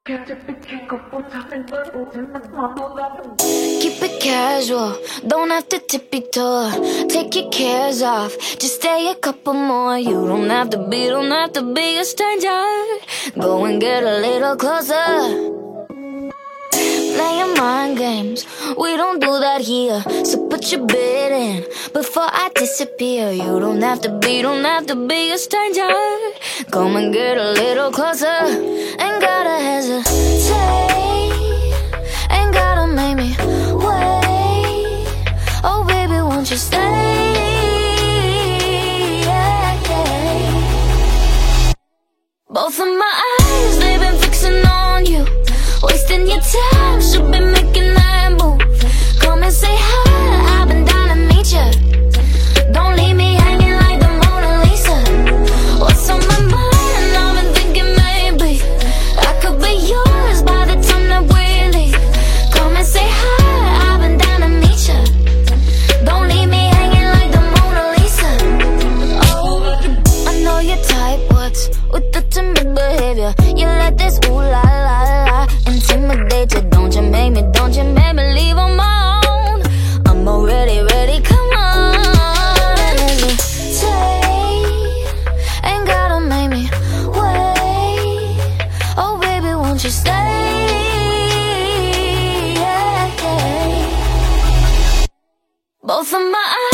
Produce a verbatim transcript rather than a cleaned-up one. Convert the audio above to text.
Keep it casual, don't have to tippy-toe. Take your cares off, just stay a couple more. You don't have to be, don't have to be a stranger. Go and get a little closer. Playing mind games, we don't do that here. So put your bid in before I disappear. You don't have to be, don't have to be a stranger. Come and get a little closer. Ain't gotta hesitate, ain't gotta make me wait. Oh baby, won't you stay? Yeah, yeah. Both of my eyes, they've been fixing on you. Wasting your time, should be making that move. Come and say hi, I've been down to meet ya. Don't leave me hanging like the Mona Lisa. What's on my mind? I've been thinking maybe I could be yours by the time that we leave. Come and say hi, I've been down to meet ya. Don't leave me hanging like the Mona Lisa. Oh, I know your type, what's with the timid behavior? You let this ooh la la la intimidate you. Don't you make me, don't you make me leave on my own. I'm already ready, come on. Hesitate, ain't gotta make me wait. Oh baby, won't you stay? Yeah, yeah. Both of my eyes